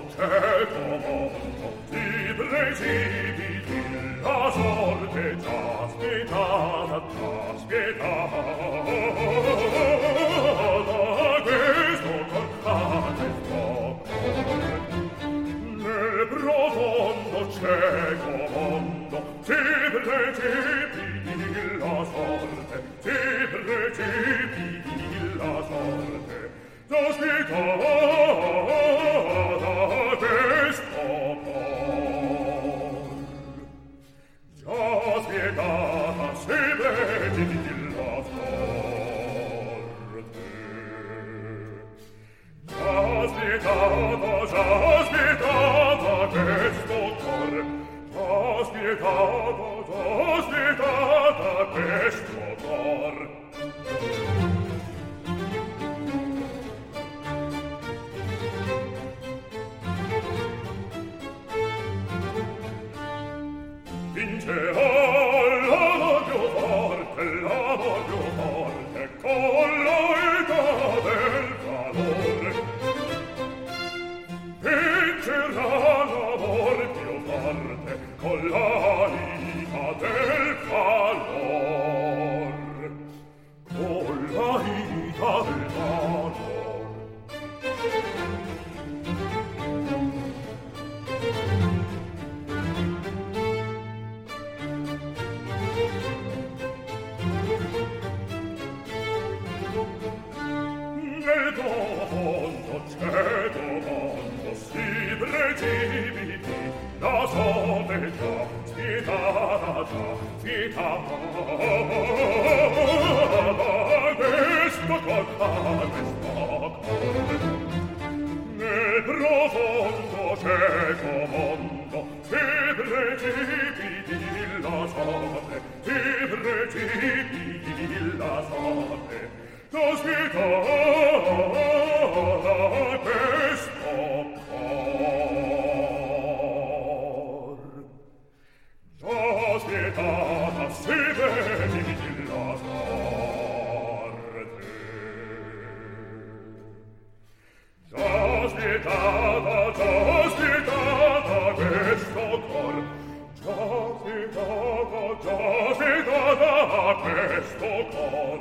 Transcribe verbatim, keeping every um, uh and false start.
cieco mondo, ti precipiti la sorte già spietata, già spietata. Questo corcate fuoco nel profondo cieco mondo, ti precipiti la sorte, ti precipiti la sorte, già spietata questo cor. Già spietata si precipiti la sorte. Già spietata, già spietata questo cor. Già spietata, già spietata questo cor. Vincerà l'amor più forte, l'amor più forte, con l'età del valore. Vincerà l'amor più forte, con l'età del valore. Con l'età del valore. Nel mondo, cieco mondo, si precipiti la sorte già spietata, già spietata. Questo cor, questo cor. Nel profondo cieco mondo, si precipiti la sorte, si precipiti la sorte. Già spietata questo cor. Già spietata si precipiti la sorte. Già spietata, già spietata questo cor. Già spietata, già spietata questo cor.